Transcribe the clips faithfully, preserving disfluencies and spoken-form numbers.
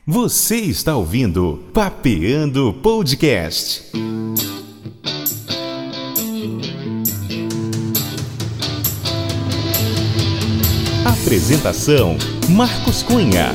Você está ouvindo Papeando Podcast. Apresentação: Marcos Cunha.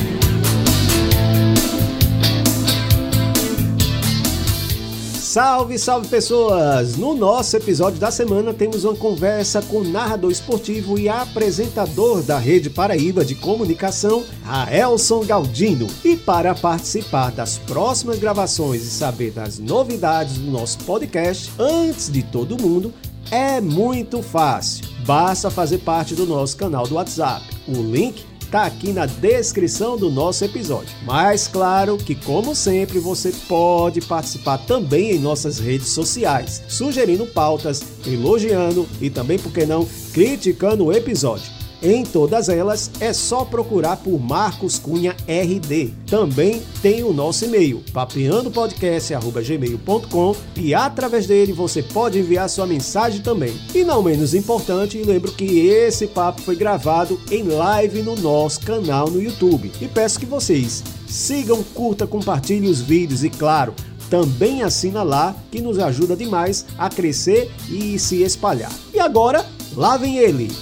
Salve, salve pessoas! No nosso episódio da semana temos uma conversa com o narrador esportivo e apresentador da Rede Paraíba de Comunicação, Raelson Galdino. E para participar das próximas gravações e saber das novidades do nosso podcast, antes de todo mundo, é muito fácil. Basta fazer parte do nosso canal do WhatsApp. O link está aqui na descrição do nosso episódio. Mas claro que, como sempre, você pode participar também em nossas redes sociais, sugerindo pautas, elogiando e também, por que não, criticando o episódio. Em todas elas é só procurar por Marcos Cunha R D. Também tem o nosso e-mail, papeando podcast arroba gmail ponto com, e através dele você pode enviar sua mensagem também. E não menos importante, lembro que esse papo foi gravado em live no nosso canal no YouTube. E peço que vocês sigam, curta, compartilhem os vídeos e, claro, também assina lá, que nos ajuda demais a crescer e se espalhar. E agora, lá vem ele!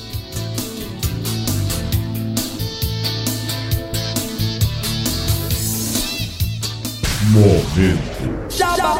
Momento.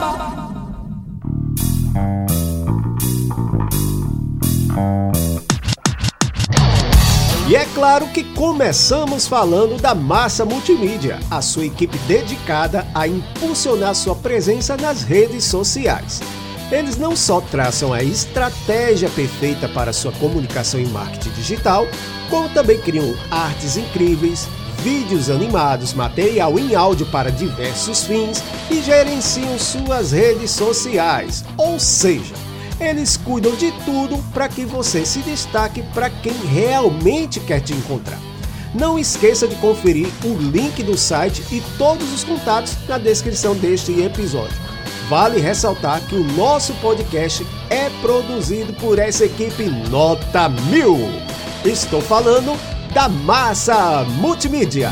E é claro que começamos falando da Massa Multimídia, a sua equipe dedicada a impulsionar sua presença nas redes sociais. Eles não só traçam a estratégia perfeita para sua comunicação e marketing digital, como também criam artes incríveis, vídeos animados, material em áudio para diversos fins e gerenciam suas redes sociais. Ou seja, eles cuidam de tudo para que você se destaque para quem realmente quer te encontrar. Não esqueça de conferir o link do site e todos os contatos na descrição deste episódio. Vale ressaltar que o nosso podcast é produzido por essa equipe nota mil. Estou falando da Massa Multimídia.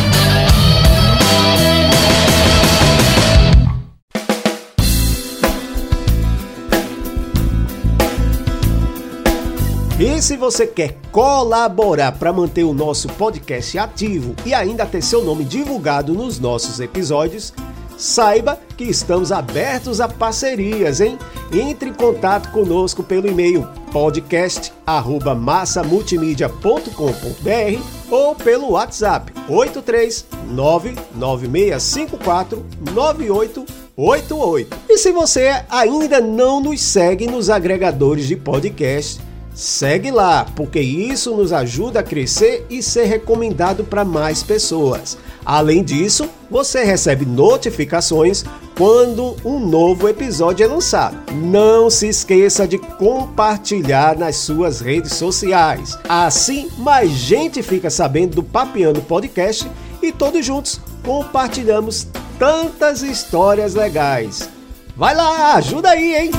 E se você quer colaborar para manter o nosso podcast ativo e ainda ter seu nome divulgado nos nossos episódios, saiba que estamos abertos a parcerias, hein? Entre em contato conosco pelo e-mail podcast arroba massa multimídia ponto com ponto br ou pelo WhatsApp oito três nove nove seis cinco quatro nove oito oito oito. E se você ainda não nos segue nos agregadores de podcast, segue lá, porque isso nos ajuda a crescer e ser recomendado para mais pessoas. Além disso, você recebe notificações quando um novo episódio é lançado. Não se esqueça de compartilhar nas suas redes sociais. Assim, mais gente fica sabendo do Papeando Podcast e todos juntos compartilhamos tantas histórias legais. Vai lá, ajuda aí, hein?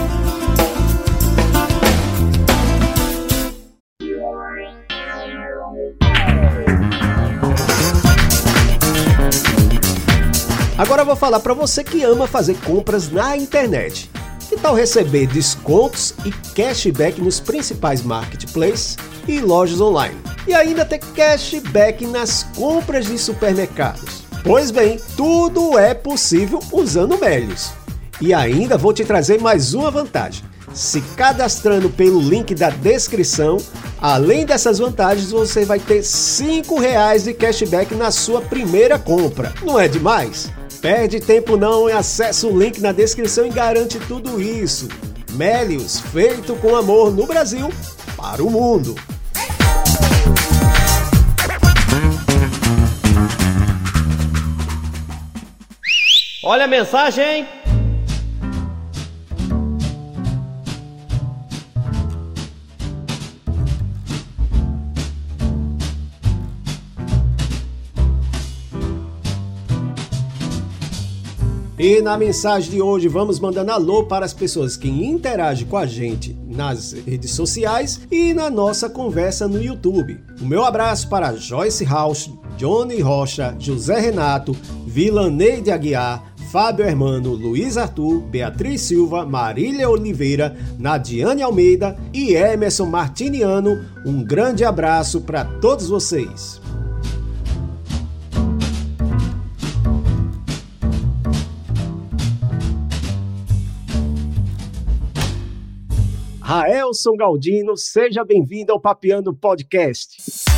Agora eu vou falar para você que ama fazer compras na internet. Que tal receber descontos e cashback nos principais marketplaces e lojas online? E ainda ter cashback nas compras de supermercados? Pois bem, tudo é possível usando o Melios. E ainda vou te trazer mais uma vantagem. Se cadastrando pelo link da descrição, além dessas vantagens, você vai ter cinco reais de cashback na sua primeira compra. Não é demais? Perde tempo não e acessa o link na descrição e garante tudo isso. Melios, feito com amor no Brasil para o mundo. Olha a mensagem, hein? E na mensagem de hoje vamos mandando alô para as pessoas que interagem com a gente nas redes sociais e na nossa conversa no YouTube. O meu abraço para Joyce House, Johnny Rocha, José Renato, Vilaneide Aguiar, Fábio Hermano, Luiz Arthur, Beatriz Silva, Marília Oliveira, Nadiane Almeida e Emerson Martiniano. Um grande abraço para todos vocês. Raelson Galdino, seja bem-vindo ao Papeando Podcast.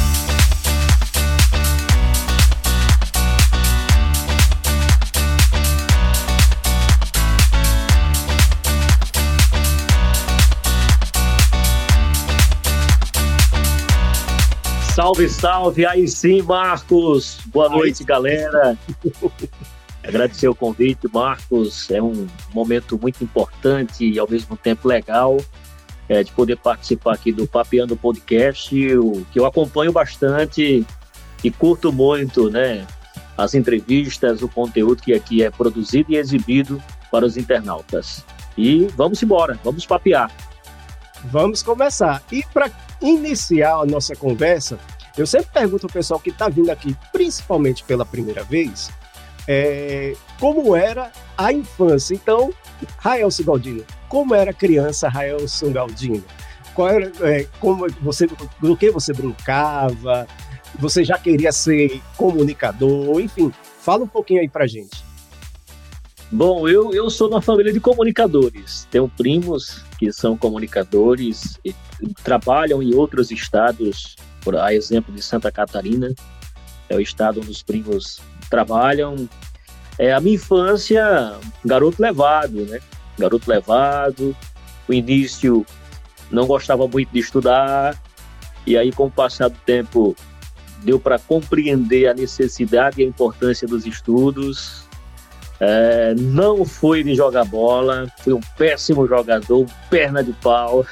Salve, salve! Aí sim, Marcos! Boa noite, galera! Agradecer o convite, Marcos. É um momento muito importante e ao mesmo tempo legal é, de poder participar aqui do Papeando Podcast, o, que eu acompanho bastante e curto muito, né? As entrevistas, o conteúdo que aqui é produzido e exibido para os internautas. E vamos embora, vamos papear. Vamos começar. E para iniciar a nossa conversa, eu sempre pergunto ao pessoal que está vindo aqui, principalmente pela primeira vez, é, como era a infância. Então, Raelson Galdino, como era criança Raelson Galdino? Qual era, é, como você, do que você brincava? Você já queria ser comunicador? Enfim, fala um pouquinho aí pra gente. Bom, eu, eu sou de uma família de comunicadores. Tenho primos que são comunicadores e trabalham em outros estados, por a exemplo de Santa Catarina, é o estado onde os primos trabalham. É, a minha infância, garoto levado, né? Garoto levado, no início não gostava muito de estudar, e aí com o passar do tempo deu para compreender a necessidade e a importância dos estudos. É, não fui de jogar bola, fui um péssimo jogador, perna de pau,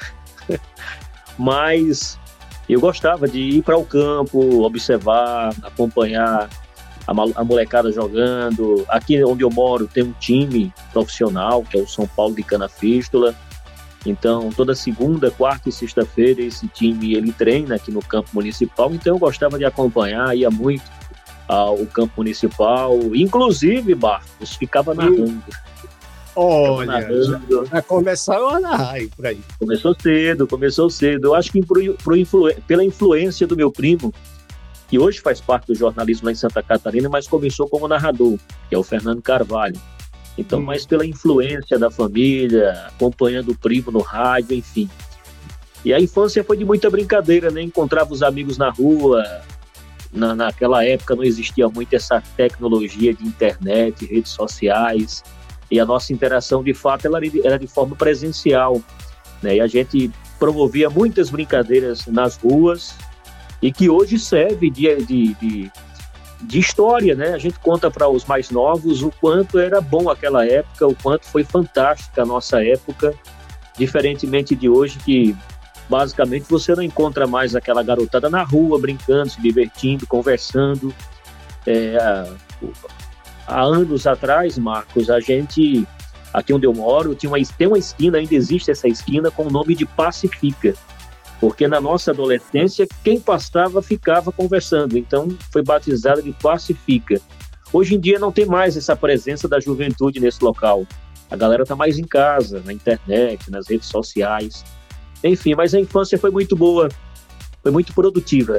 mas eu gostava de ir para o campo, observar, acompanhar a, a molecada jogando. Aqui onde eu moro tem um time profissional, que é o São Paulo de Canafístula, então toda segunda, quarta e sexta-feira esse time ele treina aqui no campo municipal, então eu gostava de acompanhar, ia muito ao campo municipal, inclusive, Marcos, ficava narrando. Olha, narrando. Já começar a narrar aí por aí. Começou cedo, começou cedo. Eu acho que pro, pro influ, pela influência do meu primo, que hoje faz parte do jornalismo lá em Santa Catarina, mas começou como narrador, que é o Fernando Carvalho. Então, hum. mais pela influência da família, acompanhando o primo no rádio, enfim. E a infância foi de muita brincadeira, né? Encontrava os amigos na rua. Na, naquela época não existia muito essa tecnologia de internet, redes sociais, e a nossa interação de fato ela era de forma presencial, né? E a gente promovia muitas brincadeiras nas ruas e que hoje serve de, de, de, de história, né? A gente conta para os mais novos o quanto era bom aquela época, o quanto foi fantástica a nossa época, diferentemente de hoje que basicamente você não encontra mais aquela garotada na rua, brincando, se divertindo, conversando. É, há, há anos atrás, Marcos, a gente, aqui onde eu moro, tinha uma, tem uma esquina, ainda existe essa esquina, com o nome de Pacifica, porque na nossa adolescência, quem passava ficava conversando, então foi batizada de Pacifica. Hoje em dia não tem mais essa presença da juventude nesse local. A galera está mais em casa, na internet, nas redes sociais. Enfim, mas a infância foi muito boa, foi muito produtiva.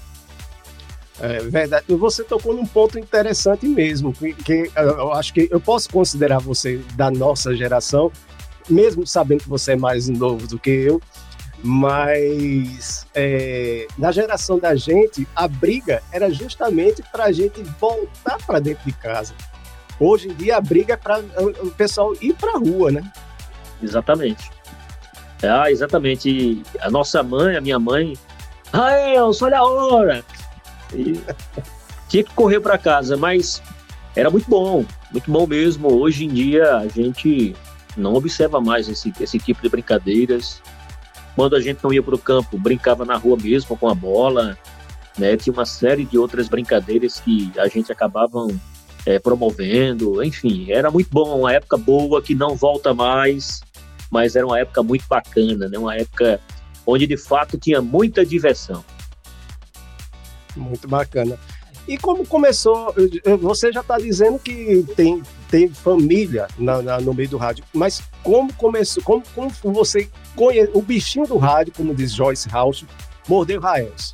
É verdade, você tocou num ponto interessante mesmo, que, que eu acho que eu posso considerar você da nossa geração, mesmo sabendo que você é mais novo do que eu, mas é, na geração da gente, a briga era justamente para a gente voltar para dentro de casa. Hoje em dia a briga é para o pessoal ir para a rua, né? Exatamente. Ah, exatamente. A nossa mãe, a minha mãe, Raelson, olha a hora! E tinha que correr para casa, mas era muito bom, muito bom mesmo. Hoje em dia a gente não observa mais esse, esse tipo de brincadeiras. Quando a gente não ia para o campo, brincava na rua mesmo com a bola, né? Tinha uma série de outras brincadeiras que a gente acabava é, promovendo. Enfim, era muito bom, uma época boa que não volta mais. Mas era uma época muito bacana, né? Uma época onde, de fato, tinha muita diversão. Muito bacana. E como começou, você já está dizendo que tem, tem família na, na, no meio do rádio, mas como começou, como, como você conhece, o bichinho do rádio, como diz Joyce House, mordeu raios?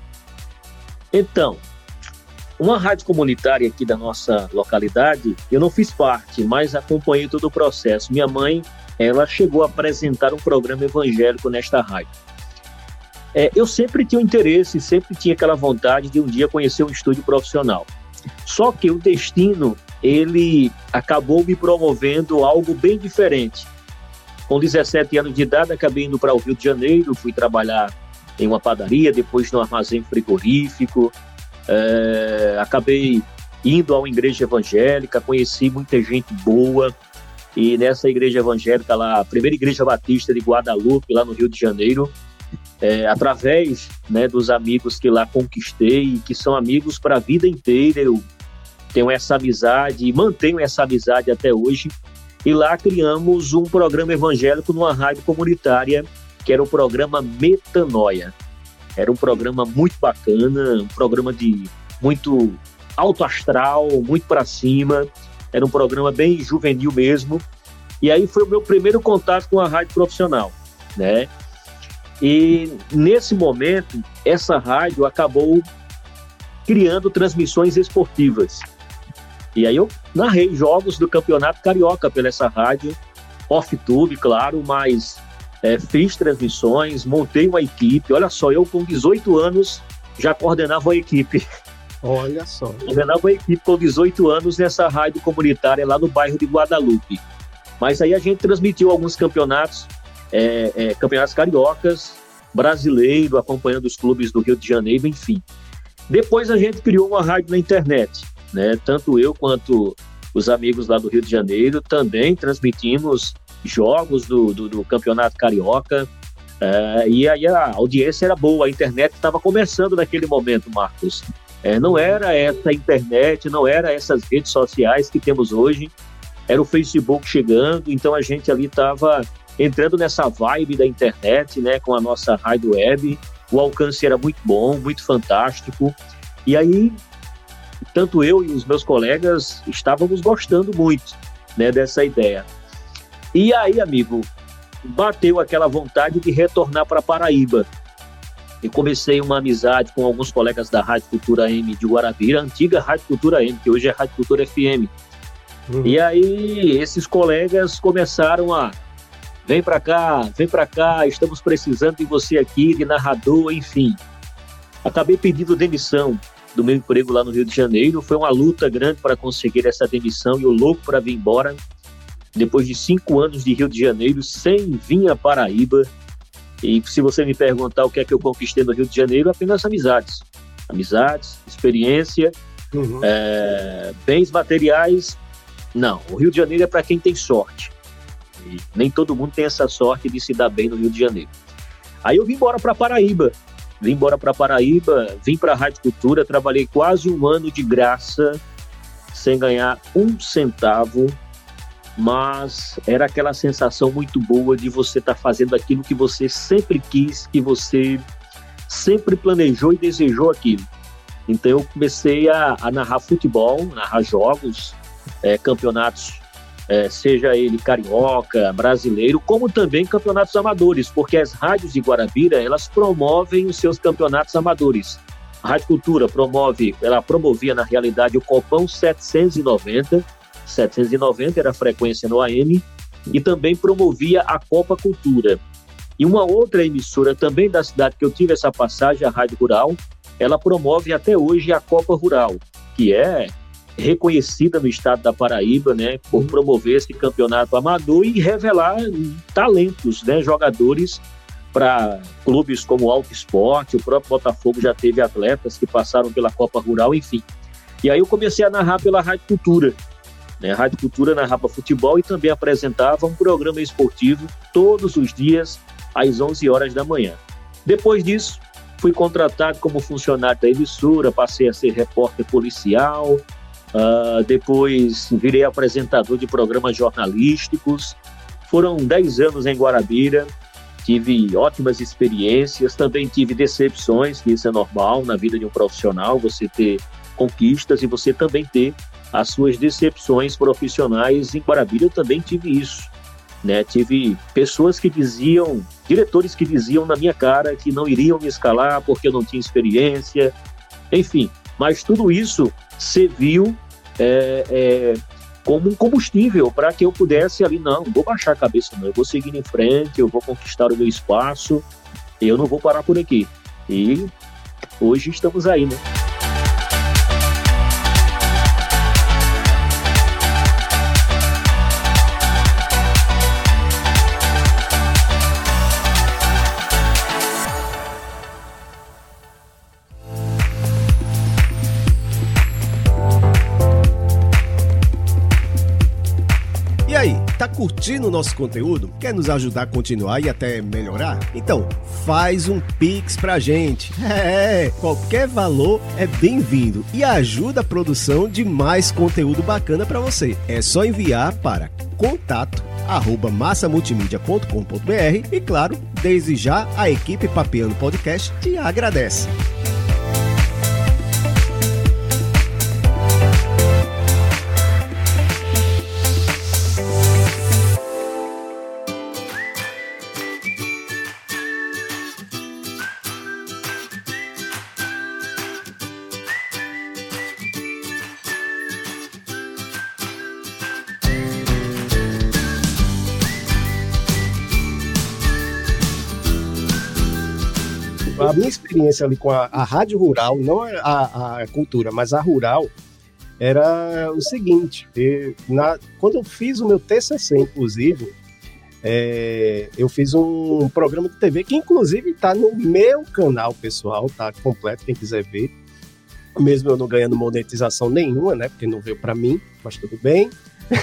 Então, uma rádio comunitária aqui da nossa localidade, eu não fiz parte, mas acompanhei todo o processo. Minha mãe, ela chegou a apresentar um programa evangélico nesta rádio. É, eu sempre tinha um interesse, sempre tinha aquela vontade de um dia conhecer um estúdio profissional. Só que o destino, ele acabou me promovendo algo bem diferente. Com dezessete anos de idade, acabei indo para o Rio de Janeiro, fui trabalhar em uma padaria, depois no armazém frigorífico, é, acabei indo a uma igreja evangélica, conheci muita gente boa, e nessa igreja evangélica lá, a primeira igreja batista de Guadalupe, lá no Rio de Janeiro, É, através, né, dos amigos que lá conquistei, que são amigos para a vida inteira, eu tenho essa amizade e mantenho essa amizade até hoje. E lá criamos um programa evangélico numa rádio comunitária, que era o programa Metanoia. Era um programa muito bacana, um programa de muito alto astral, muito para cima. Era um programa bem juvenil mesmo. E aí foi o meu primeiro contato com a rádio profissional, né? E nesse momento, essa rádio acabou criando transmissões esportivas. E aí eu narrei jogos do Campeonato Carioca pela essa rádio, off-tube, claro, mas é, fiz transmissões, montei uma equipe. Olha só, eu com dezoito anos já coordenava a equipe. Olha só. Coordenava a equipe com dezoito anos nessa rádio comunitária lá no bairro de Guadalupe. Mas aí a gente transmitiu alguns campeonatos, É, é, campeonatos cariocas, brasileiro, acompanhando os clubes do Rio de Janeiro, enfim. Depois a gente criou uma rádio na internet, né? Tanto eu quanto os amigos lá do Rio de Janeiro também transmitimos jogos do, do, do campeonato carioca, é, e aí a audiência era boa, a internet estava começando naquele momento, Marcos. É, não era essa internet, não era essas redes sociais que temos hoje, era o Facebook chegando, então a gente ali estava entrando nessa vibe da internet, né, com a nossa rádio web. O alcance era muito bom, muito fantástico. E aí, tanto eu e os meus colegas estávamos gostando muito, né, dessa ideia. E aí, amigo, bateu aquela vontade de retornar para Paraíba. Eu comecei uma amizade com alguns colegas da Rádio Cultura M de Guarabira, a antiga Rádio Cultura M, que hoje é Rádio Cultura F M. Uhum. E aí, esses colegas começaram a Vem para cá, vem para cá, estamos precisando de você aqui, de narrador, enfim. Acabei pedindo demissão do meu emprego lá no Rio de Janeiro. Foi uma luta grande para conseguir essa demissão e eu louco para vir embora. Depois de cinco anos de Rio de Janeiro, sem vir a Paraíba. E se você me perguntar o que é que eu conquistei no Rio de Janeiro, apenas amizades. Amizades, experiência, uhum. é, bens materiais. Não, o Rio de Janeiro é para quem tem sorte. E nem todo mundo tem essa sorte de se dar bem no Rio de Janeiro. Aí eu vim embora para Paraíba. Vim embora para Paraíba, vim para a Rádio Cultura, trabalhei quase um ano de graça, sem ganhar um centavo, mas era aquela sensação muito boa de você estar tá fazendo aquilo que você sempre quis, que você sempre planejou e desejou aquilo. Então eu comecei a, a narrar futebol, narrar jogos, é, campeonatos, É, seja ele carioca, brasileiro, como também campeonatos amadores, porque as rádios de Guarabira, elas promovem os seus campeonatos amadores. A Rádio Cultura promove, ela promovia na realidade o Copão setecentos e noventa, setecentos e noventa era a frequência no A M, e também promovia a Copa Cultura. E uma outra emissora também da cidade que eu tive essa passagem, a Rádio Rural, ela promove até hoje a Copa Rural, que é reconhecida no estado da Paraíba, né, por promover esse campeonato amador e revelar talentos, né, jogadores para clubes como o Alto Esporte. O próprio Botafogo já teve atletas que passaram pela Copa Rural, enfim. E aí eu comecei a narrar pela Rádio Cultura, né, a Rádio Cultura narrava futebol e também apresentava um programa esportivo todos os dias às onze horas da manhã. Depois disso, fui contratado como funcionário da emissora, passei a ser repórter policial. Uh, depois virei apresentador de programas jornalísticos. Foram dez anos em Guarabira, tive ótimas experiências, também tive decepções, que isso é normal na vida de um profissional, você ter conquistas e você também ter as suas decepções profissionais. Em Guarabira eu também tive isso, né? Tive pessoas que diziam, diretores que diziam na minha cara que não iriam me escalar porque eu não tinha experiência, enfim. Mas tudo isso serviu é, é, como um combustível para que eu pudesse ali, não, não vou baixar a cabeça não, eu vou seguir em frente, eu vou conquistar o meu espaço, eu não vou parar por aqui. E hoje estamos aí, né? Tá curtindo o nosso conteúdo? Quer nos ajudar a continuar e até melhorar? Então, faz um Pix pra gente. É, qualquer valor é bem-vindo e ajuda a produção de mais conteúdo bacana pra você. É só enviar para contato arroba massa multimídia ponto com ponto b r e, claro, desde já a equipe Papeando Podcast te agradece. A minha experiência ali com a, a rádio rural, não a, a cultura, mas a rural, era o seguinte, eu, na, quando eu fiz o meu T C C, inclusive, é, eu fiz um programa de T V que inclusive está no meu canal pessoal, tá completo, quem quiser ver, mesmo eu não ganhando monetização nenhuma, né, porque não veio para mim, mas tudo bem.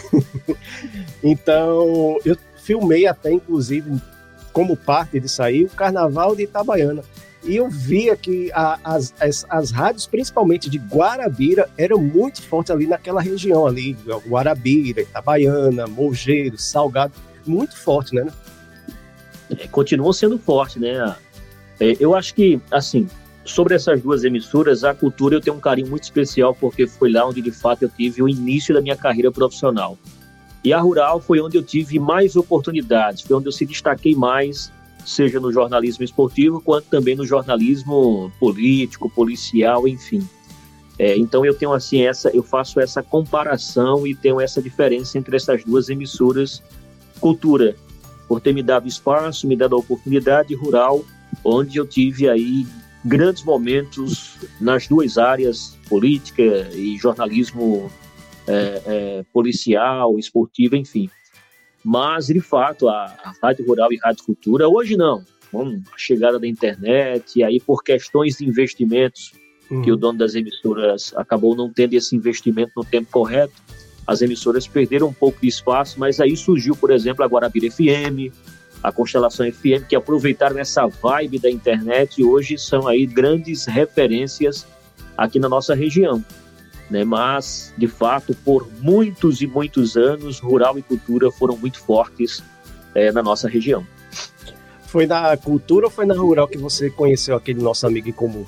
Então, eu filmei até, inclusive, como parte disso aí, o Carnaval de Itabaiana. E eu via que a, as, as, as rádios, principalmente de Guarabira, eram muito fortes ali naquela região ali, Guarabira, Itabaiana, Mogeiro, Salgado, muito forte, né? É, continuam sendo forte, né? É, eu acho que, assim, sobre essas duas emissoras, a Cultura eu tenho um carinho muito especial, porque foi lá onde, de fato, eu tive o início da minha carreira profissional. E a Rural foi onde eu tive mais oportunidades, foi onde eu se destaquei mais, seja no jornalismo esportivo, quanto também no jornalismo político, policial, enfim. É, então eu tenho assim, essa, eu faço essa comparação e tenho essa diferença entre essas duas emissoras. Cultura, por ter me dado espaço, me dado a oportunidade, Rural, onde eu tive aí grandes momentos nas duas áreas, política e jornalismo é, é, policial, esportivo, enfim. Mas, de fato, a, a Rádio Rural e Rádio Cultura, hoje não. Bom, a chegada da internet, e aí por questões de investimentos, uhum. que o dono das emissoras acabou não tendo esse investimento no tempo correto, as emissoras perderam um pouco de espaço, mas aí surgiu, por exemplo, a Guarabira F M, a Constelação F M, que aproveitaram essa vibe da internet e hoje são aí grandes referências aqui na nossa região. Né? Mas, de fato, por muitos e muitos anos, Rural e Cultura foram muito fortes é, na nossa região. Foi na Cultura ou foi na Rural que você conheceu aquele nosso amigo em comum?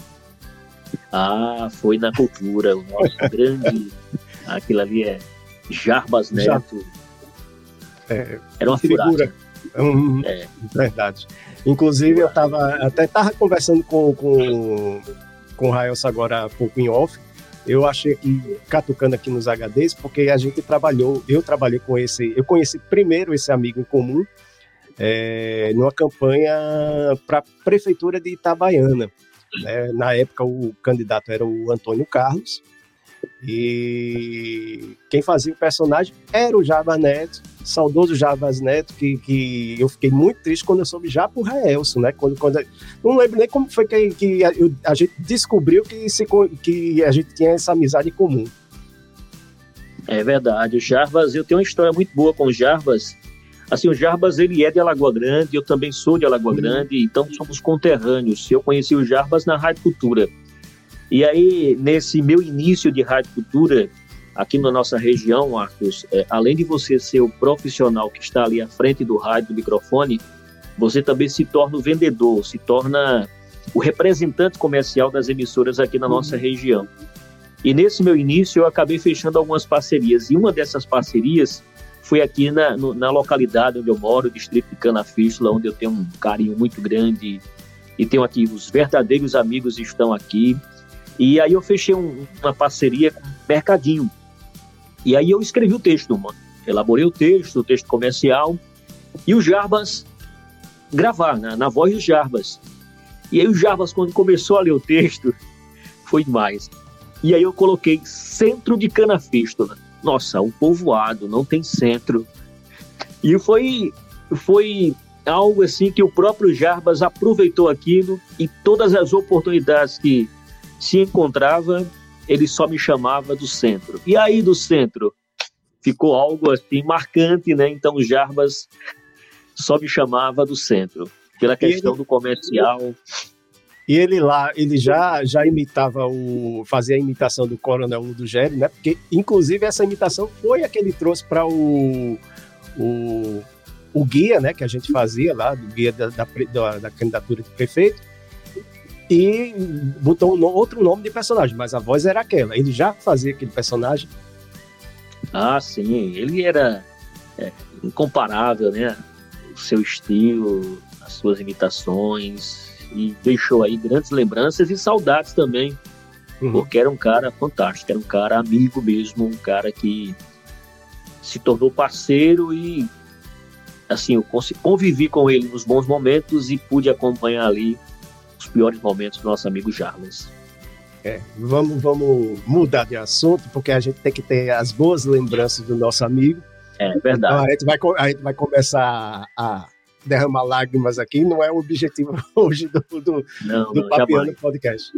Ah, foi na Cultura, o nosso grande... Aquilo ali é Jarbas Neto. É, Era uma figura. Hum, é. Verdade. Inclusive, eu tava, até estava conversando com, com, com o Raelso agora há pouco em off. Eu achei que, catucando aqui nos H Ds, porque a gente trabalhou, eu trabalhei com esse, eu conheci primeiro esse amigo em comum, é, numa campanha para a Prefeitura de Itabaiana. Né? Na época, o candidato era o Antônio Carlos, e quem fazia o personagem era o Jarbas Neto, saudoso Jarbas Neto, que, que eu fiquei muito triste quando eu soube já por Raelso, né? Quando, quando, não lembro nem como foi que, que a, eu, a gente descobriu que, se, que a gente tinha essa amizade comum. É verdade, o Jarbas, eu tenho uma história muito boa com o Jarbas. Assim, o Jarbas, ele é de Alagoa Grande, eu também sou de Alagoa Grande, hum. então somos conterrâneos. Eu conheci o Jarbas na Rádio Cultura. E aí, nesse meu início de Rádio Cultura, aqui na nossa região, Marcos, é, além de você ser o profissional que está ali à frente do rádio, do microfone, você também se torna o vendedor, se torna o representante comercial das emissoras aqui na nossa região. E nesse meu início eu acabei fechando algumas parcerias. E uma dessas parcerias foi aqui na, no, na localidade onde eu moro, distrito de Canafístula, onde eu tenho um carinho muito grande. E tenho aqui, os verdadeiros amigos estão aqui. E aí eu fechei um, uma parceria com o Mercadinho. E aí eu escrevi o texto, mano. Elaborei o texto, o texto comercial. E o Jarbas gravar, né, na voz do Jarbas. E aí o Jarbas, quando começou a ler o texto, foi demais. E aí eu coloquei centro de Canafístula. Nossa, um povoado, não tem centro. E foi, foi algo assim que o próprio Jarbas aproveitou aquilo e todas as oportunidades que se encontrava, ele só me chamava do centro. E aí do centro ficou algo assim marcante, né? Então o Jarbas só me chamava do centro, pela questão ele, do comercial. E ele lá, ele já, já imitava o... fazia a imitação do Coronel Ludogério, né? Porque, inclusive, essa imitação foi a que ele trouxe para o, o, o guia, né? Que a gente fazia lá, do guia da, da, da, da candidatura de prefeito. E botou um, outro nome de personagem, mas a voz era aquela. Ele já fazia aquele personagem. Ah, sim. Ele era é, incomparável, né? O seu estilo, as suas imitações, e deixou aí grandes lembranças e saudades também, uhum. Porque era um cara fantástico, era um cara amigo mesmo, um cara que se tornou parceiro e assim, eu convivi com ele nos bons momentos e pude acompanhar ali os piores momentos do nosso amigo Jarbas. É, vamos, vamos mudar de assunto, porque a gente tem que ter as boas lembranças do nosso amigo. É verdade. Então a gente vai, a gente vai começar a derramar lágrimas aqui, não é o objetivo hoje do, do, não, do não, Papeando Podcast.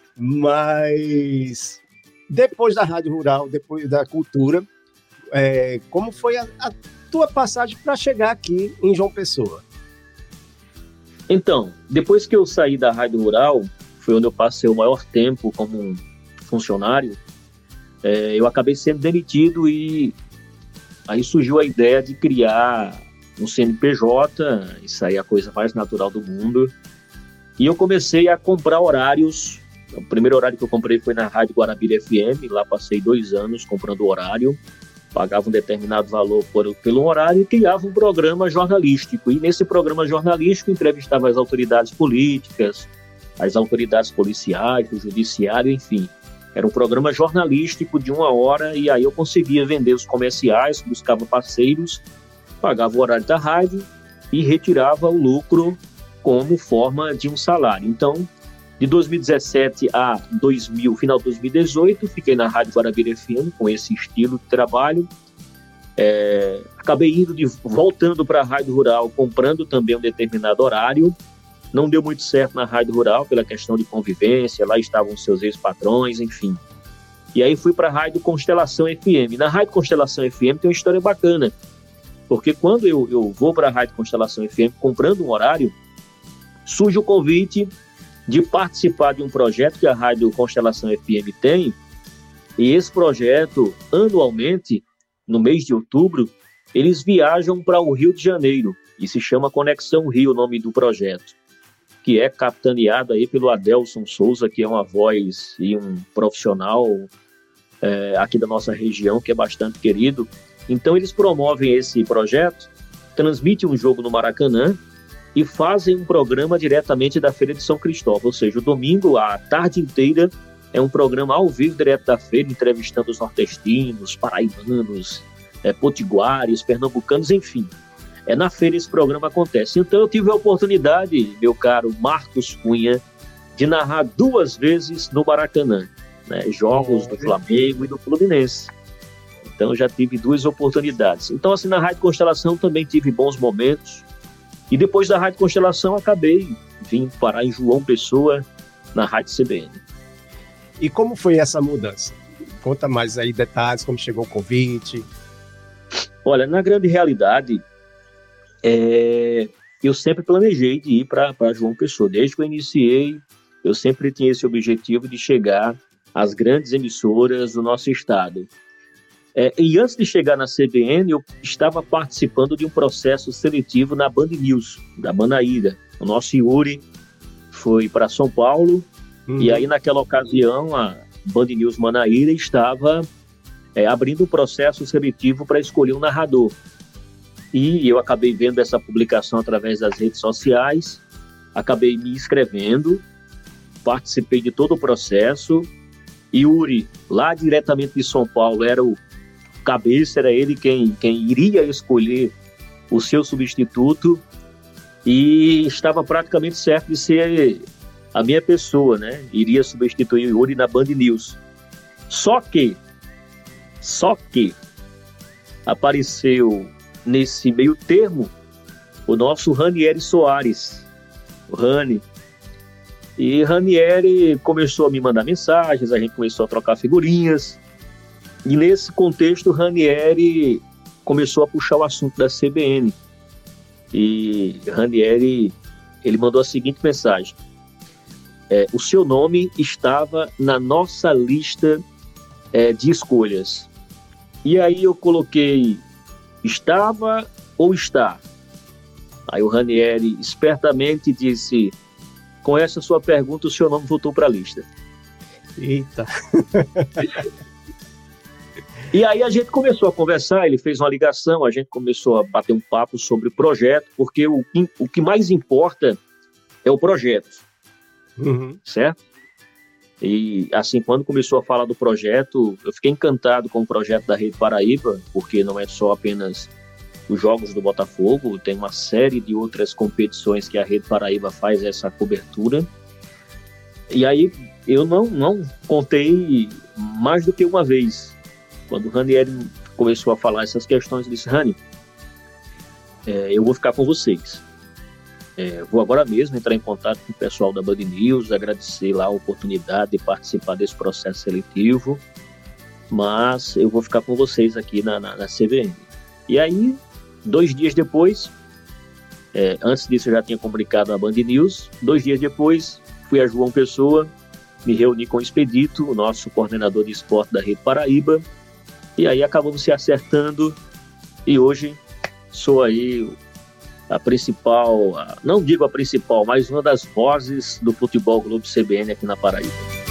Mas depois da Rádio Rural, depois da Cultura, é, como foi a, a tua passagem para chegar aqui em João Pessoa? Então, depois que eu saí da Rádio Rural, foi onde eu passei o maior tempo como um funcionário, é, eu acabei sendo demitido e aí surgiu a ideia de criar um C N P J, isso aí é a coisa mais natural do mundo, e eu comecei a comprar horários. O primeiro horário que eu comprei foi na Rádio Guarabira F M, lá passei dois anos comprando horário, pagava um determinado valor por, pelo horário e criava um programa jornalístico, e nesse programa jornalístico entrevistava as autoridades políticas, as autoridades policiais, o judiciário, enfim. Era um programa jornalístico de uma hora e aí eu conseguia vender os comerciais, buscava parceiros, pagava o horário da rádio e retirava o lucro como forma de um salário. Então, de dois mil e dezessete a dois mil, final de dois mil e dezoito, fiquei na Rádio Guarabira F M com esse estilo de trabalho. É, acabei indo de, voltando para a Rádio Rural, comprando também um determinado horário. Não deu muito certo na Rádio Rural pela questão de convivência, lá estavam seus ex-patrões, enfim. E aí fui para a Rádio Constelação F M. Na Rádio Constelação F M tem uma história bacana, porque quando eu, eu vou para a Rádio Constelação F M comprando um horário, surge o convite de participar de um projeto que a Rádio Constelação F M tem, e esse projeto, anualmente, no mês de outubro, eles viajam para o Rio de Janeiro, e se chama Conexão Rio, o nome do projeto, que é capitaneado aí pelo Adelson Souza, que é uma voz e um profissional é, aqui da nossa região, que é bastante querido. Então eles promovem esse projeto, transmitem um jogo no Maracanã e fazem um programa diretamente da Feira de São Cristóvão, ou seja, o domingo, a tarde inteira, é um programa ao vivo direto da feira, entrevistando os nordestinos, paraibanos, é, potiguares, pernambucanos, enfim. É na feira esse programa acontece. Então eu tive a oportunidade, meu caro Marcos Cunha, de narrar duas vezes no Maracanã, né, jogos do Flamengo e do Fluminense. Então eu já tive duas oportunidades. Então assim, na Rádio Constelação também tive bons momentos. E depois da Rádio Constelação acabei vindo parar em João Pessoa, na Rádio C B N. E como foi essa mudança? Conta mais aí detalhes, como chegou o convite. Olha, na grande realidade, é, eu sempre planejei de ir para João Pessoa. Desde que eu iniciei, eu sempre tinha esse objetivo de chegar às grandes emissoras do nosso estado. É, e antes de chegar na C B N, eu estava participando de um processo seletivo na Band News, da Banaíra. O nosso Yuri foi para São Paulo, uhum. E aí naquela ocasião a, Band News Manaíra estava é, abrindo um processo seletivo para escolher um narrador. E eu acabei vendo essa publicação através das redes sociais, acabei me inscrevendo, participei de todo o processo. Yuri, lá diretamente de São Paulo, era o cabeça, era ele quem, quem iria escolher o seu substituto, e estava praticamente certo de ser a minha pessoa, né? Iria substituir o Yuri na Band News. Só que, só que apareceu nesse meio termo o nosso Ranieri Soares, o Rani. E Ranieri começou a me mandar mensagens, a gente começou a trocar figurinhas. E nesse contexto, Ranieri começou a puxar o assunto da C B N. E Ranieri, ele mandou a seguinte mensagem: é, o seu nome estava na nossa lista é, de escolhas. E aí eu coloquei, estava ou está? Aí o Ranieri espertamente disse: com essa sua pergunta, o seu nome voltou para a lista. Eita! E aí a gente começou a conversar, ele fez uma ligação, a gente começou a bater um papo sobre o projeto, porque o, o que mais importa é o projeto, Uhum. certo? E assim, quando começou a falar do projeto, eu fiquei encantado com o projeto da Rede Paraíba, porque não é só apenas os jogos do Botafogo, tem uma série de outras competições que a Rede Paraíba faz essa cobertura. E aí eu não, não contei mais do que uma vez. Quando o Ranieri começou a falar essas questões, eu disse: Rani, é, eu vou ficar com vocês. É, vou agora mesmo entrar em contato com o pessoal da Band News, agradecer lá a oportunidade de participar desse processo seletivo, mas eu vou ficar com vocês aqui na, na, na C B N. E aí, dois dias depois, é, antes disso eu já tinha comunicado à Band News, dois dias depois fui a João Pessoa, me reuni com o Expedito, o nosso coordenador de esporte da Rede Paraíba, e aí acabamos se acertando, e hoje sou aí a principal, a, não digo a principal, mas uma das vozes do Futebol Globo C B N aqui na Paraíba.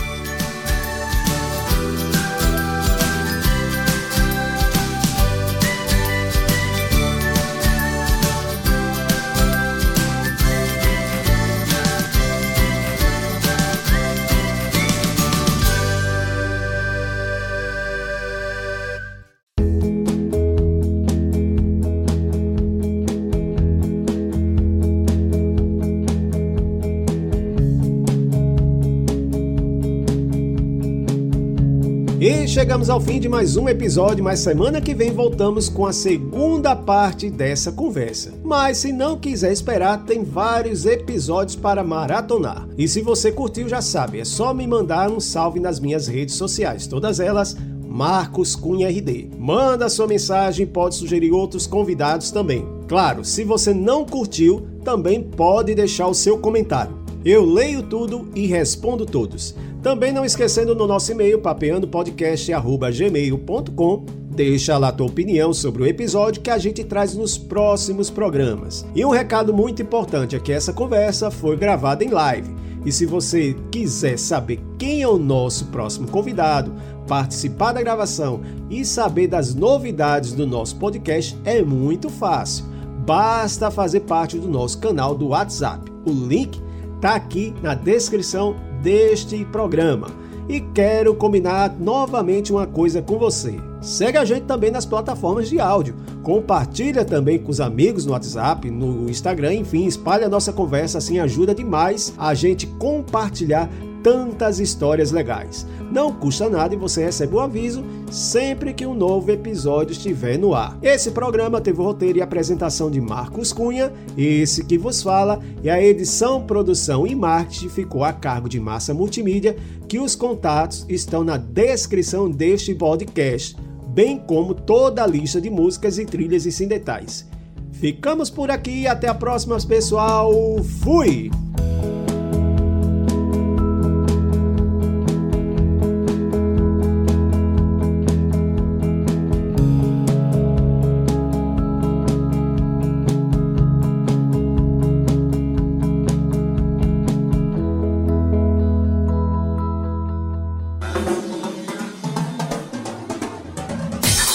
E chegamos ao fim de mais um episódio, mas semana que vem voltamos com a segunda parte dessa conversa. Mas se não quiser esperar, tem vários episódios para maratonar. E se você curtiu, já sabe, é só me mandar um salve nas minhas redes sociais, todas elas Marcos Cunha R D. Manda sua mensagem, pode sugerir outros convidados também. Claro, se você não curtiu, também pode deixar o seu comentário. Eu leio tudo e respondo todos. Também não esquecendo no nosso e-mail papeando podcast arroba gmail ponto com, deixa lá a tua opinião sobre o episódio que a gente traz nos próximos programas. E um recado muito importante é que essa conversa foi gravada em live. E se você quiser saber quem é o nosso próximo convidado, participar da gravação e saber das novidades do nosso podcast, é muito fácil. Basta fazer parte do nosso canal do WhatsApp. O link está aqui na descrição deste programa. E quero combinar novamente uma coisa com você. Segue a gente também nas plataformas de áudio. Compartilha também com os amigos no WhatsApp, no Instagram, enfim, espalha a nossa conversa, assim ajuda demais a gente compartilhar tantas histórias legais. Não custa nada e você recebe o aviso sempre que um novo episódio estiver no ar. Esse programa teve o roteiro e apresentação de Marcos Cunha, esse que vos fala, e a edição, produção e marketing ficou a cargo de Massa Multimídia, que os contatos estão na descrição deste podcast, bem como toda a lista de músicas e trilhas e sem detalhes. Ficamos por aqui e até a próxima, pessoal. Fui!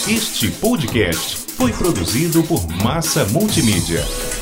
Este podcast foi produzido por Massa Multimídia.